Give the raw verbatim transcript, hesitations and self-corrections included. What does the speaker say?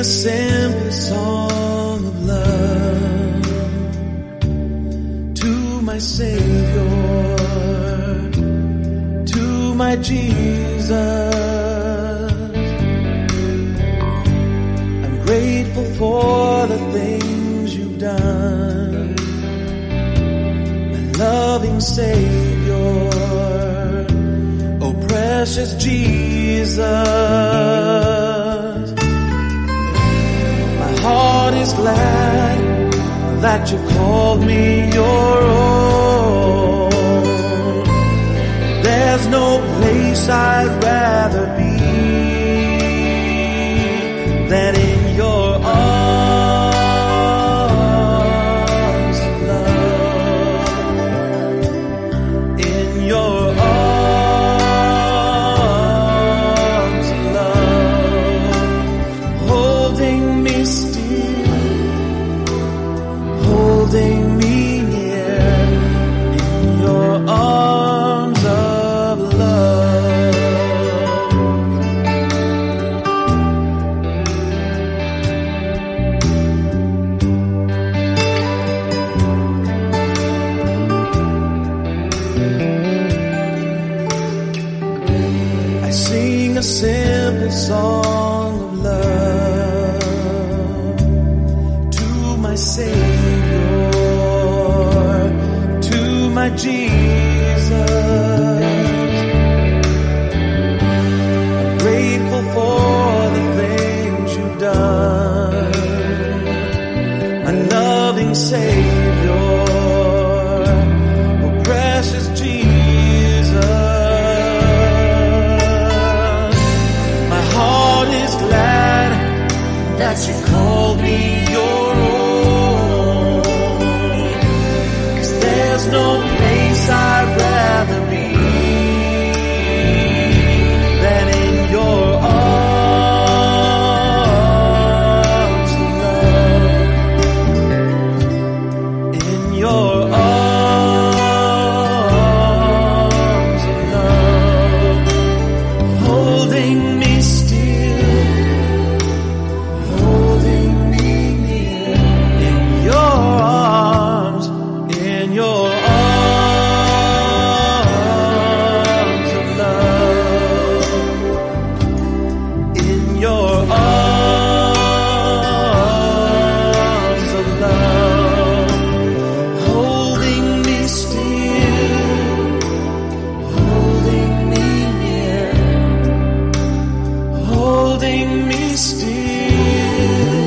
simple song of love to my Savior, to my Jesus. I'm grateful for the things you've done, my loving Savior, oh precious Jesus. Heart is glad that you called me your own. There's no place I'd rather be than in your arms of love. In your arms of love, holding me holding me near in your arms of love. I sing a simple song of love to my Savior, my Jesus. I'm grateful for the things you've done, my loving Savior, oh precious Jesus. My heart is glad that you called me your own, 'cause there's no I'd rather be than in your arms of love. In your arms of love, holding me still, holding me near. In your arms, in your arms. Holding me still.